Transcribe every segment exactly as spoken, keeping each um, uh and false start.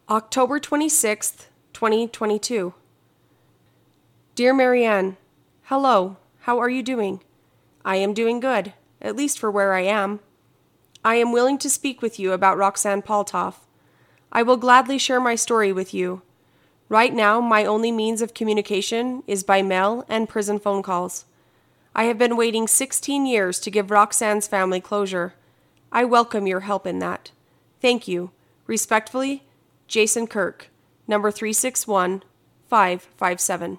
October twenty-sixth, twenty twenty-two. Dear Marianne, hello, how are you doing? I am doing good, at least for where I am. I am willing to speak with you about Roxanne Paltoff. I will gladly share my story with you. Right now, my only means of communication is by mail and prison phone calls. I have been waiting sixteen years to give Roxanne's family closure. I welcome your help in that. Thank you. Respectfully, Jason Kirk, number three six one five five seven.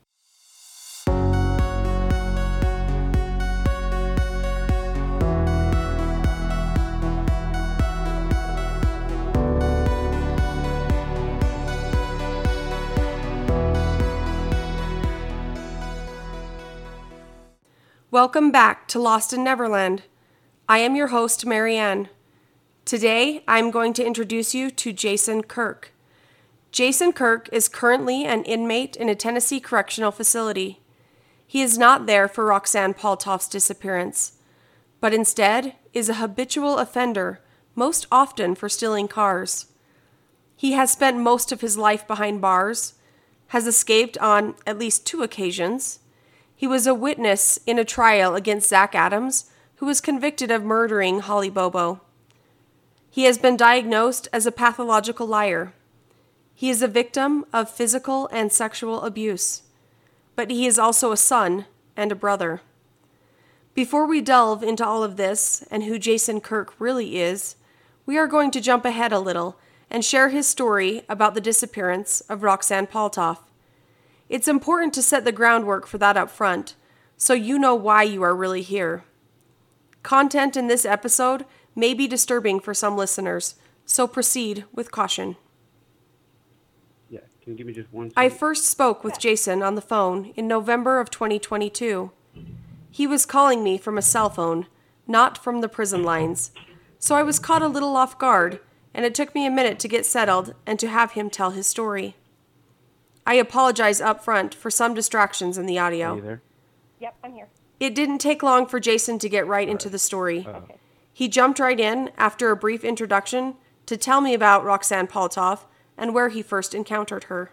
Welcome back to Lost in Neverland. I am your host, Marianne. Today, I'm going to introduce you to Jason Kirk. Jason Kirk is currently an inmate in a Tennessee correctional facility. He is not there for Roxanne Paltoff's disappearance, but instead is a habitual offender, most often for stealing cars. He has spent most of his life behind bars, has escaped on at least two occasions. He was a witness in a trial against Zach Adams, who was convicted of murdering Holly Bobo. He has been diagnosed as a pathological liar. He is a victim of physical and sexual abuse, but he is also a son and a brother. Before we delve into all of this and who Jason Kirk really is, we are going to jump ahead a little and share his story about the disappearance of Roxanne Paltoff. It's important to set the groundwork for that up front, so you know why you are really here. Content in this episode may be disturbing for some listeners, so proceed with caution. Yeah, can you give me just one second? I first spoke with Jason on the phone in November of twenty twenty-two. He was calling me from a cell phone, not from the prison lines, so I was caught a little off guard, and it took me a minute to get settled and to have him tell his story. I apologize up front for some distractions in the audio. Are you there? Yep, I'm here. It didn't take long for Jason to get right into the story. Uh, Okay. He jumped right in after a brief introduction to tell me about Roxanne Paltoff and where he first encountered her.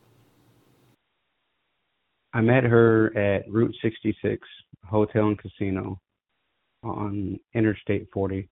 I met her at Route sixty-six Hotel and Casino on Interstate forty,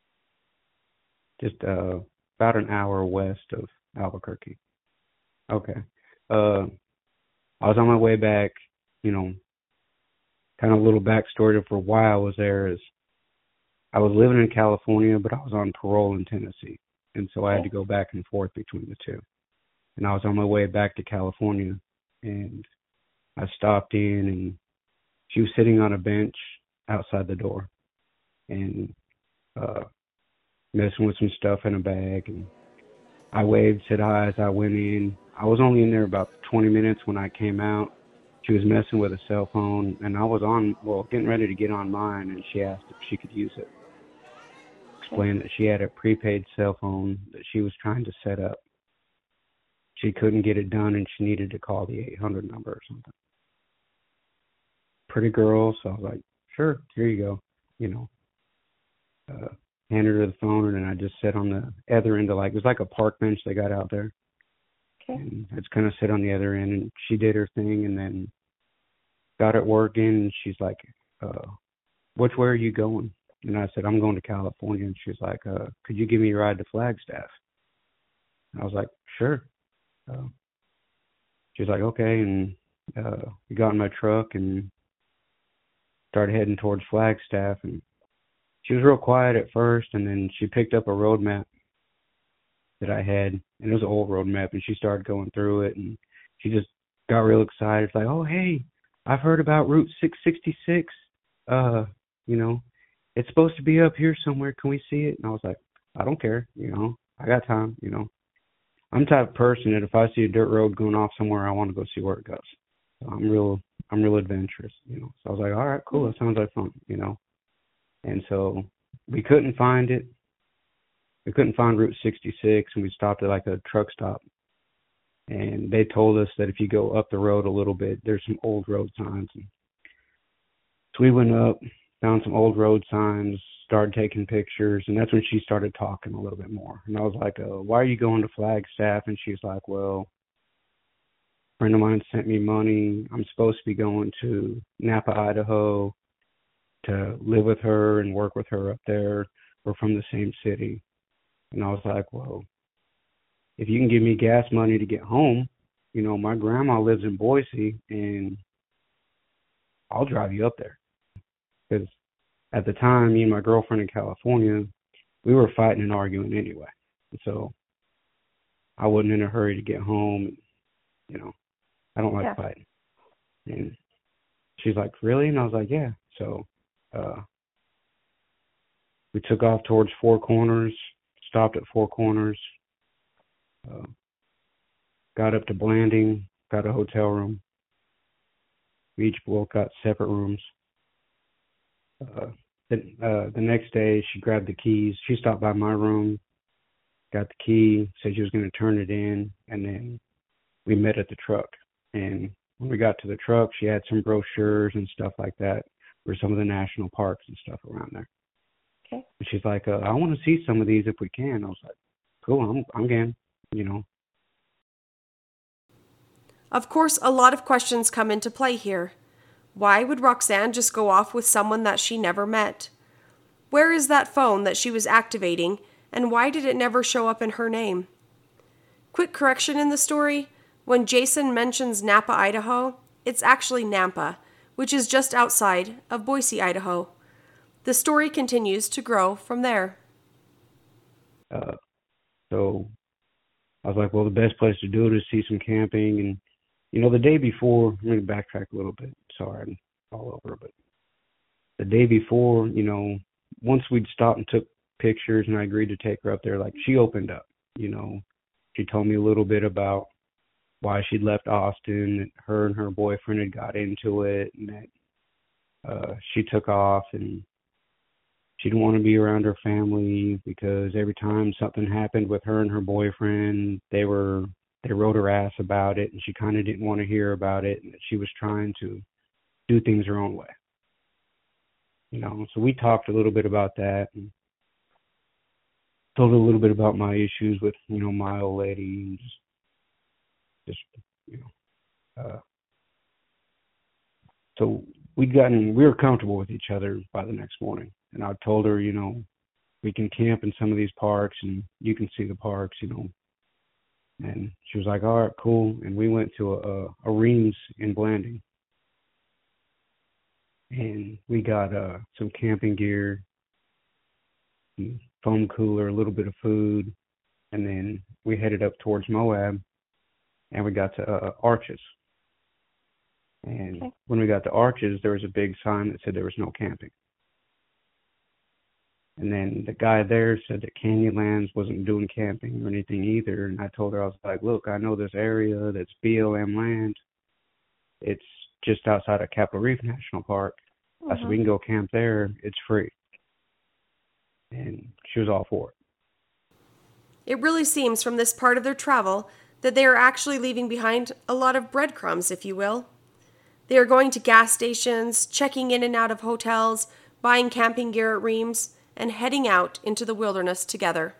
just uh, about an hour west of Albuquerque. Okay. Uh, I was on my way back, you know, kind of a little backstory for why I was there is I was living in California, but I was on parole in Tennessee. And so I had to go back and forth between the two. And I was on my way back to California, and I stopped in, and she was sitting on a bench outside the door and uh, messing with some stuff in a bag. And I waved, said hi as I went in. I was only in there about twenty minutes when I came out. She was messing with a cell phone, and I was on, well, getting ready to get on mine, and she asked if she could use it. Explained that she had a prepaid cell phone that she was trying to set up. She couldn't get it done, and she needed to call the eight hundred number or something. Pretty girl, so I was like, sure, here you go. You know, uh, handed her the phone, and then I just sat on the other end of, like, it was like a park bench they got out there. Okay. And I just kind of sit on the other end, and she did her thing, and then got it working, and she's like, uh, which way are you going? And I said, I'm going to California. And she's like, uh, could you give me a ride to Flagstaff? And I was like, sure. Uh, she's like, okay. And uh, we got in my truck and started heading towards Flagstaff. And she was real quiet at first, and then she picked up a road map that I had, and it was an old road map, and she started going through it, and she just got real excited. It's like, oh, hey, I've heard about Route six sixty-six. Uh, you know, it's supposed to be up here somewhere. Can we see it? And I was like, I don't care. You know, I got time. You know, I'm the type of person that if I see a dirt road going off somewhere, I want to go see where it goes. So I'm real, I'm real adventurous. You know, so I was like, all right, cool. That sounds like fun. You know, and so we couldn't find it. We couldn't find Route sixty-six, and we stopped at like a truck stop. And they told us that if you go up the road a little bit, there's some old road signs. And so we went up, found some old road signs, started taking pictures, and that's when she started talking a little bit more. And I was like, uh, why are you going to Flagstaff? And she's like, well, a friend of mine sent me money. I'm supposed to be going to Napa, Idaho to live with her and work with her up there. We're from the same city. And I was like, well, if you can give me gas money to get home, you know, my grandma lives in Boise, and I'll drive you up there. Because at the time, me and my girlfriend in California, we were fighting and arguing anyway. And so I wasn't in a hurry to get home. And, you know, I don't like Yeah. fighting. And she's like, really? And I was like, yeah. So uh, we took off towards Four Corners, stopped at Four Corners, uh, got up to Blanding, got a hotel room. We each both got separate rooms. Uh, the, uh, the next day, she grabbed the keys. She stopped by my room, got the key, said she was going to turn it in, and then we met at the truck. And when we got to the truck, she had some brochures and stuff like that for some of the national parks and stuff around there. Okay. And she's like, uh, I want to see some of these if we can. I was like, cool, I'm, I'm game, you know. Of course, a lot of questions come into play here. Why would Roxanne just go off with someone that she never met? Where is that phone that she was activating, and why did it never show up in her name? Quick correction in the story, when Jason mentions Napa, Idaho, it's actually Nampa, which is just outside of Boise, Idaho. The story continues to grow from there. Uh, so I was like, well, the best place to do it is see some camping. And, you know, the day before, I'm going to backtrack a little bit. Sorry, I'm all over, but the day before, you know, once we'd stopped and took pictures and I agreed to take her up there, like, she opened up, you know. She told me a little bit about why she'd left Austin, that her and her boyfriend had got into it, and that uh, she took off and she didn't want to be around her family because every time something happened with her and her boyfriend, they were they wrote her ass about it, and she kind of didn't want to hear about it, and that she was trying to do things her own way. You know, so we talked a little bit about that and told her a little bit about my issues with, you know, my old lady and just, just you know. Uh, so we'd gotten, we were comfortable with each other by the next morning. And I told her, you know, we can camp in some of these parks and you can see the parks, you know. And she was like, all right, cool. And we went to a, a, a Reams in Blanding. And we got uh, some camping gear, some foam cooler, a little bit of food. And then we headed up towards Moab and we got to uh, Arches. And Okay. when we got to Arches, there was a big sign that said there was no camping. And then the guy there said that Canyonlands wasn't doing camping or anything either. And I told her, I was like, look, I know this area that's B L M land. It's just outside of Capitol Reef National Park. I said, we can go camp there. It's free. And she was all for it. It really seems from this part of their travel that they are actually leaving behind a lot of breadcrumbs, if you will. They are going to gas stations, checking in and out of hotels, buying camping gear at Reams, and heading out into the wilderness together.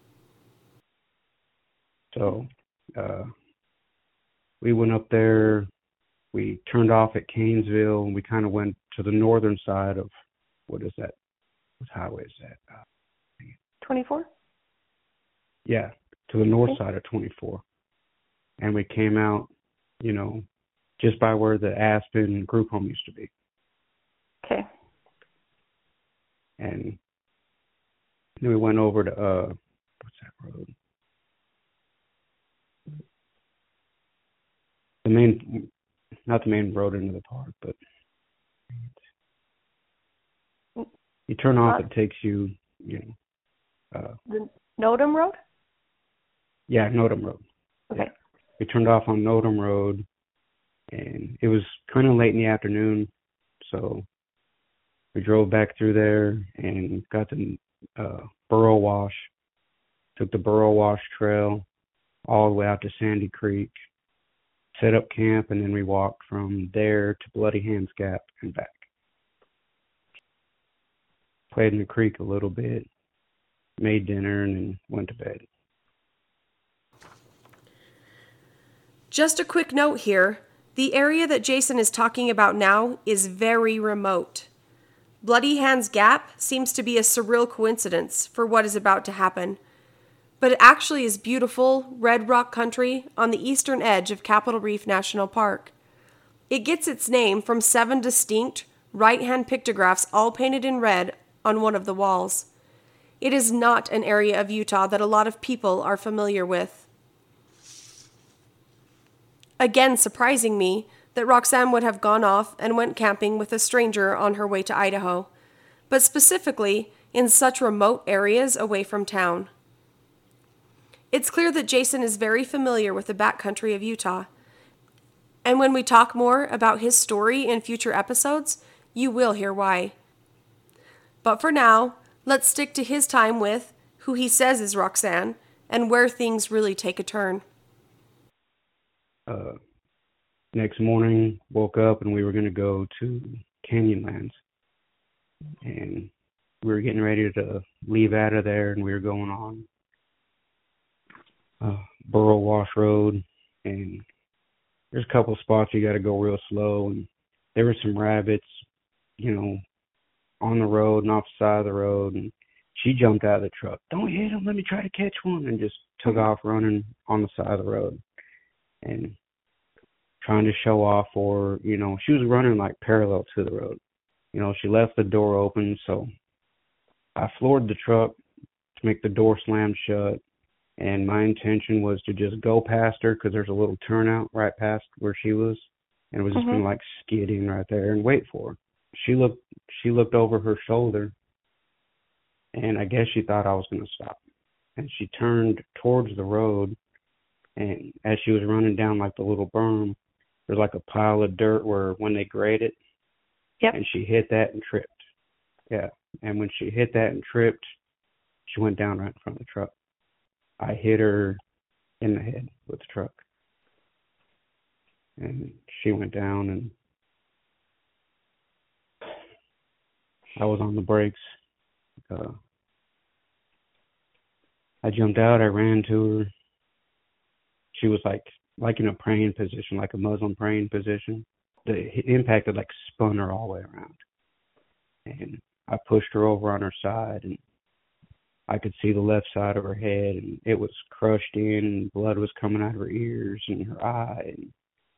So uh, we went up there. We turned off at Canesville, and we kind of went to the northern side of, what is that? What highway is that? Uh, twenty-four? yeah, to the north Okay. side of twenty-four. And we came out, you know, just by where the Aspen group home used to be. Okay. And then we went over to, uh, what's that road? The main, not the main road into the park, but you turn off, it takes you, you know, uh, The Nodum Road? yeah, Nodum Road. Okay. Yeah. We turned off on Nodum Road, and it was kind of late in the afternoon, so we drove back through there and got to uh, Burro Wash, took the Burro Wash Trail all the way out to Sandy Creek, set up camp, and then we walked from there to Bloody Hands Gap and back. played in the creek a little bit, made dinner, and then went to bed. Just a quick note here. The area that Jason is talking about now is very remote. Bloody Hands Gap seems to be a surreal coincidence for what is about to happen, but it actually is beautiful red rock country on the eastern edge of Capitol Reef National Park. It gets its name from seven distinct right-hand pictographs all painted in red on one of the walls. It is not an area of Utah that a lot of people are familiar with. Again, surprising me that Roxanne would have gone off and went camping with a stranger on her way to Idaho, but specifically in such remote areas away from town. It's clear that Jason is very familiar with the backcountry of Utah, and when we talk more about his story in future episodes, you will hear why. But for now, let's stick to his time with who he says is Roxanne and where things really take a turn. Uh, next morning, woke up and we were going to go to Canyonlands. And we were getting ready to leave out of there, and we were going on uh, Burrow Wash Road. And there's a couple spots you got to go real slow. And there were some rabbits, you know, on the road and off the side of the road. And she jumped out of the truck. Don't hit him. Let me try to catch one. And just took off running on the side of the road. And trying to show off, or, you know, she was running like parallel to the road. You know, she left the door open, so I floored the truck to make the door slam shut, and my intention was to just go past her because there's a little turnout right past where she was, and it was just Mm-hmm. going to like skid in right there and wait for her. She looked, she looked over her shoulder, and I guess she thought I was going to stop, and she turned towards the road. And as she was running down like the little berm, there's like a pile of dirt where when they grade it, Yep. and she hit that and tripped. Yeah. And when she hit that and tripped, she went down right in front of the truck. I hit her in the head with the truck. And she went down, and I was on the brakes. Uh, I jumped out, I ran to her. She was like like in a praying position, like a Muslim praying position. The impact had like spun her all the way around. And I pushed her over on her side, and I could see the left side of her head, and it was crushed in, and blood was coming out of her ears and her eye. And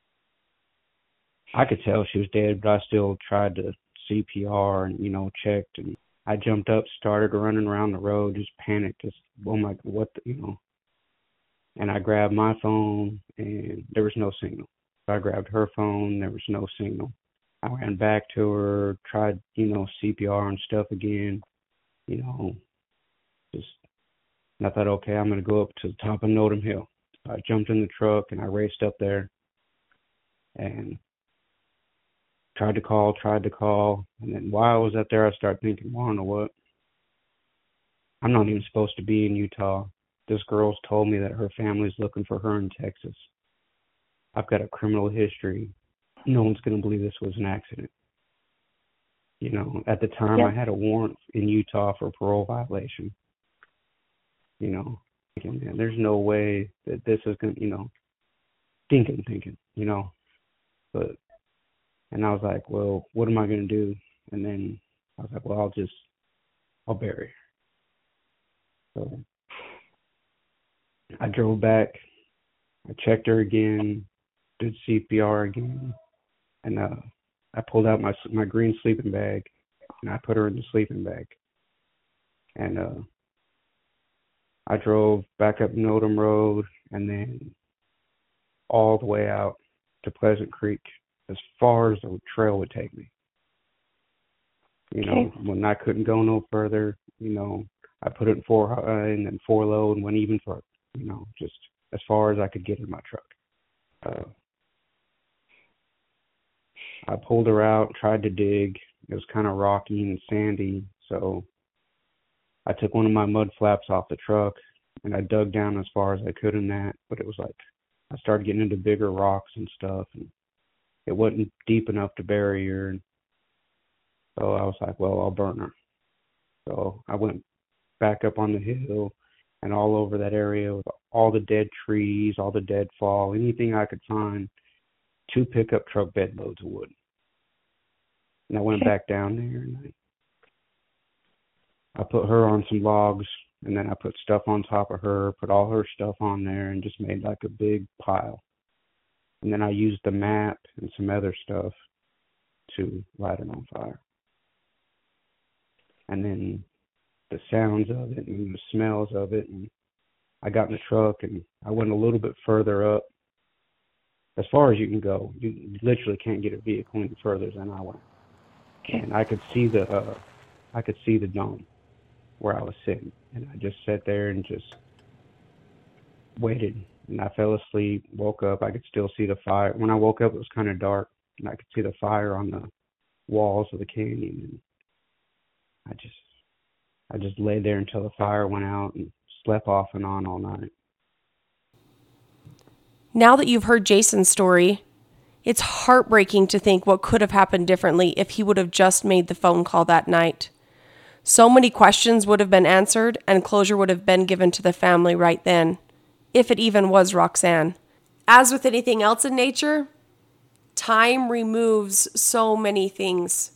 I could tell she was dead, but I still tried to C P R and, you know, checked. And I jumped up, started running around the road, just panicked, just, oh my, what the, you know. And I grabbed my phone, and there was no signal. So I grabbed her phone, there was no signal. I ran back to her, tried, you know, C P R and stuff again, you know, just, and I thought, okay, I'm going to go up to the top of Nodum Hill. So I jumped in the truck, and I raced up there, and tried to call, tried to call. And then while I was up there, I started thinking, well, I don't know what. I'm not even supposed to be in Utah. This girl's told me that her family's looking for her in Texas. I've got a criminal history. No one's going to believe this was an accident. You know, at the time, Yep. I had a warrant in Utah for parole violation. You know, thinking, man, there's no way that this is going to, you know, thinking, thinking, you know. But, and I was like, well, what am I going to do? And then I was like, well, I'll just, I'll bury her. So I drove back. I checked her again, did C P R again, and uh, I pulled out my my green sleeping bag, and I put her in the sleeping bag. And uh, I drove back up Nodum Road, and then all the way out to Pleasant Creek, as far as the trail would take me. You know, Okay. when I couldn't go no further, you know, I put it in four uh, and then four low and went even further. You know, just as far as I could get in my truck. Uh, I pulled her out, tried to dig. It was kind of rocky and sandy, so I took one of my mud flaps off the truck, and I dug down as far as I could in that, but it was like I started getting into bigger rocks and stuff, and it wasn't deep enough to bury her. And so I was like, well, I'll burn her. So I went back up on the hill and all over that area with all the dead trees, all the deadfall, anything I could find, two pickup truck bed loads of wood. And I went Okay. back down there and I, I put her on some logs, and then I put stuff on top of her, put all her stuff on there, and just made like a big pile. And then I used the map and some other stuff to light it on fire. And then the sounds of it and the smells of it, and I got in the truck and I went a little bit further up, as far as you can go. You literally can't get a vehicle any further than I went. Okay. And I could see the uh, I could see the dome where I was sitting, and I just sat there and just waited. And I fell asleep, woke up. I could still see the fire. When I woke up, it was kind of dark, and I could see the fire on the walls of the canyon. And I just I just laid there until the fire went out and slept off and on all night. Now that you've heard Jason's story, it's heartbreaking to think what could have happened differently if he would have just made the phone call that night. So many questions would have been answered and closure would have been given to the family right then, if it even was Roxanne. As with anything else in nature, time removes so many things.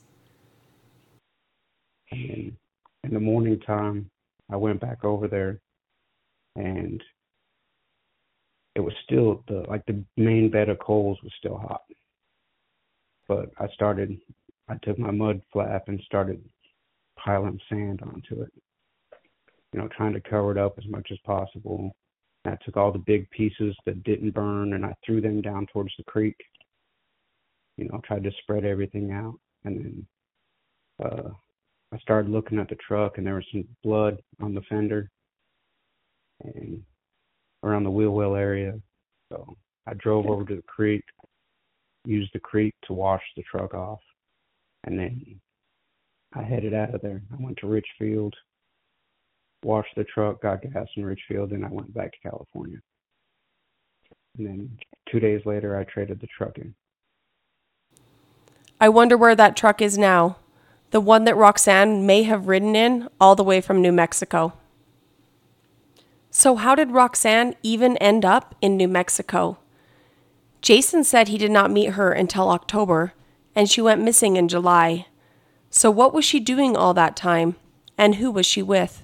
And in the morning time, I went back over there, and it was still the like the main bed of coals was still hot. But I started, I took my mud flap and started piling sand onto it, you know, trying to cover it up as much as possible. And I took all the big pieces that didn't burn and I threw them down towards the creek. You know, tried to spread everything out. And then uh, I started looking at the truck, and there was some blood on the fender and around the wheel well area. So I drove over to the creek, used the creek to wash the truck off, and then I headed out of there. I went to Richfield, washed the truck, got gas in Richfield, and I went back to California. And then two days later, I traded the truck in. I wonder where that truck is now, the one that Roxanne may have ridden in all the way from New Mexico. So how did Roxanne even end up in New Mexico? Jason said he did not meet her until October, and she went missing in July. So what was she doing all that time, and who was she with?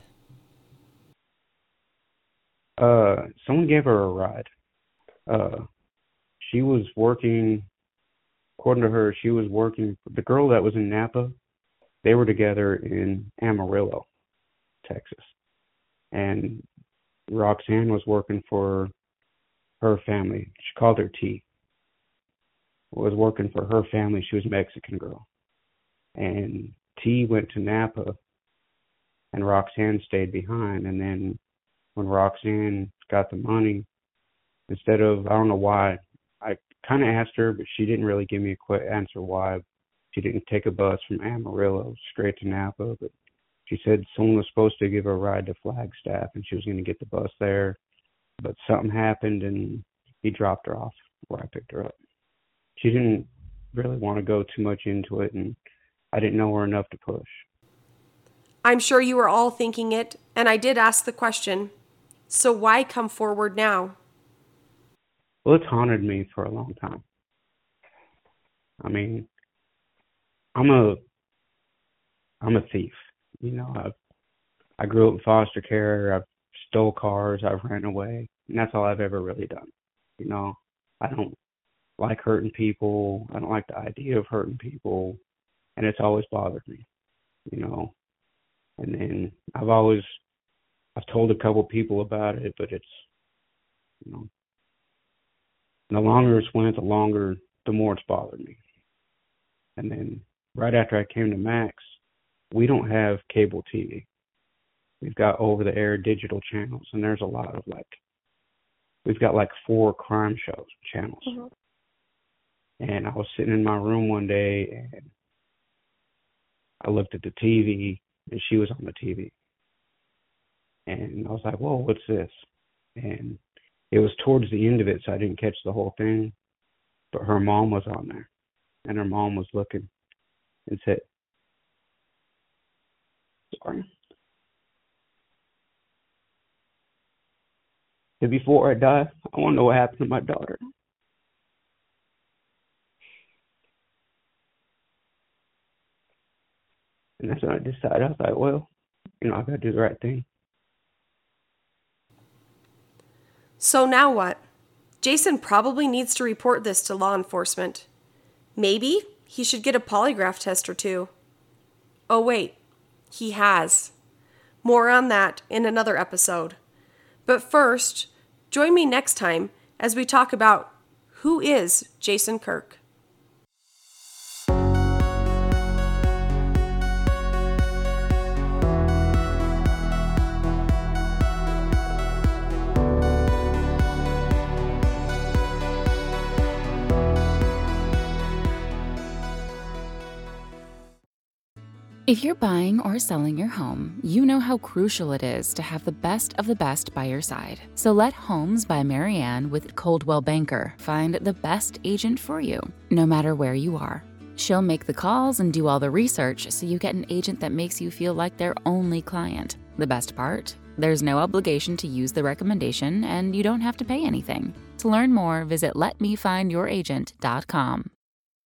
Uh, someone gave her a ride. Uh, she was working, according to her, she was working, the girl that was in Napa, they were together in Amarillo, Texas. And Roxanne was working for her family. She called her T. Was working for her family. She was a Mexican girl. And T went to Napa, and Roxanne stayed behind. And then when Roxanne got the money, instead of, I don't know why, I kind of asked her, but she didn't really give me a quick answer why she didn't take a bus from Amarillo straight to Napa. But she said someone was supposed to give her a ride to Flagstaff, and she was going to get the bus there. But something happened, and he dropped her off where I picked her up. She didn't really want to go too much into it, and I didn't know her enough to push. I'm sure you were all thinking it, and I did ask the question. So why come forward now? Well, it's haunted me for a long time. I mean, I'm a, I'm a thief. You know, I, I grew up in foster care. I've stole cars. I've ran away, and that's all I've ever really done. You know, I don't like hurting people. I don't like the idea of hurting people, and it's always bothered me. You know, and then I've always, I've told a couple people about it, but it's, you know, the longer it's went, the longer, the more it's bothered me. And then right after I came to Max, we don't have cable T V. We've got over-the-air digital channels, and there's a lot of like, we've got like four crime shows channels. Mhm. And I was sitting in my room one day, and I looked at the T V, and she was on the T V. And I was like, whoa, what's this? And it was towards the end of it, so I didn't catch the whole thing. But her mom was on there, and her mom was looking and said, sorry. So before I die, I want to know what happened to my daughter. And that's when I decided. I was like, well, you know, I got to do the right thing. So now what? Jason probably needs to report this to law enforcement. Maybe he should get a polygraph test or two. Oh wait, he has. More on that in another episode. But first, join me next time as we talk about who is Jason Kirk. If you're buying or selling your home, you know how crucial it is to have the best of the best by your side. So let Homes by Marianne with Coldwell Banker find the best agent for you, no matter where you are. She'll make the calls and do all the research so you get an agent that makes you feel like their only client. The best part? There's no obligation to use the recommendation and you don't have to pay anything. To learn more, visit let me find your agent dot com.